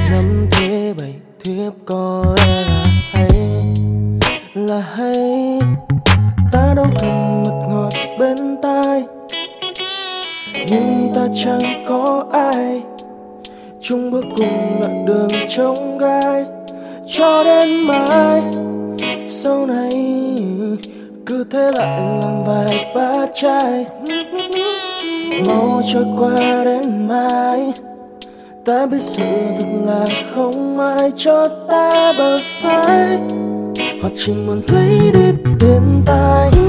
Ngắm thế bầy thiếp có lẽ là hay ta đâu cần mật ngọt bên tai, nhưng ta chẳng có ai chung bước cùng đoạn đường trông gai cho đến mai. Sau này cứ thế lại làm vài bát chai, mau trôi qua đến mai. Ta biết sự thật là không ai cho ta bờ vai, hoặc chỉ muốn lấy đi tiền tài.